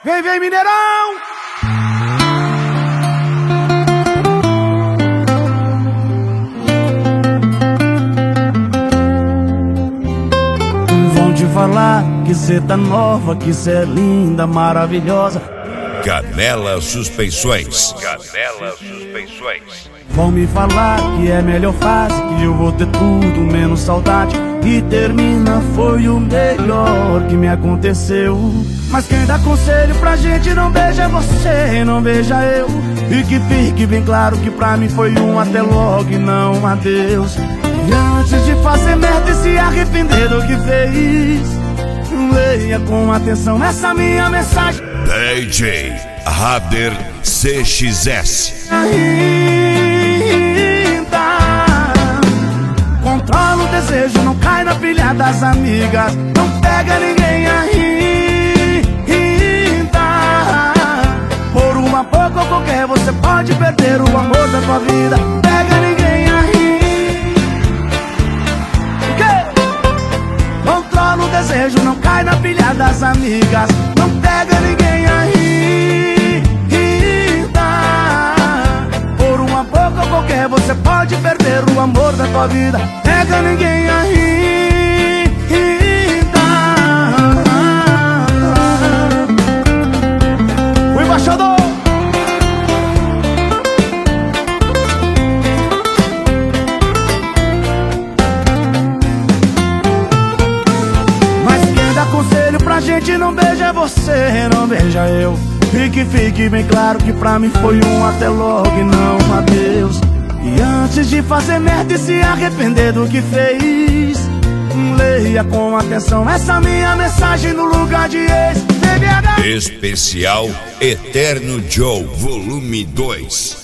Vem, vem, Mineirão! Vão te falar que cê tá nova, que cê é linda, maravilhosa. Canela Suspensões. Canela Suspensões. Vão me falar que é melhor fase, que eu vou ter tudo menos saudade. E termina foi o melhor que me aconteceu. Mas quem dá conselho pra gente não beija você, não beija eu. E que fique bem claro que pra mim foi um até logo e não um adeus. E antes de fazer merda e se arrepender do que fez, leia com atenção essa minha mensagem. DJ Rader CXS. Controla o desejo, não cai na pilha das amigas. Não pega ninguém ainda. Por uma pouco ou qualquer você pode perder o amor da tua vida. Pega ninguém ainda. Controla o desejo, não cai na pilha das amigas. Não pega ninguém ainda. Por uma pouco ou qualquer você pode perder o amor da tua vida. Pega ninguém ainda. O embaixador. Mas quem dá conselho pra gente não beija você, não beija eu. E que fique bem claro que pra mim foi um até logo e não um adeus. E antes de fazer merda e se arrepender do que fez, leia com atenção essa minha mensagem no lugar de ex. Especial Eterno Joe, volume 2.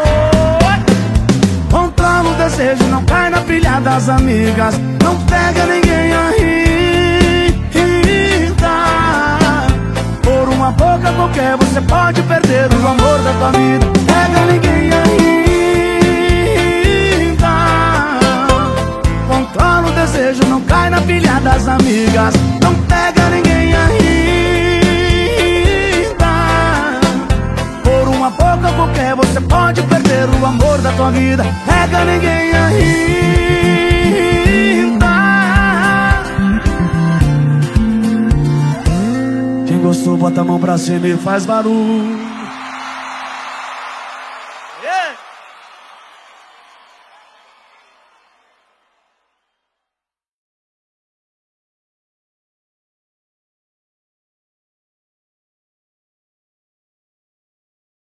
Controla o desejo, não cai na pilha das amigas. Não pega ninguém ainda. Por uma boca qualquer você pode perder o amor da tua vida. Pega ninguém ainda. Controla o desejo, não cai na pilha das amigas. Não pega ninguém ainda. Por uma boca qualquer você pode perder o amor da tua vida. Pega ninguém ainda. Quem gostou bota a mão pra cima e faz barulho.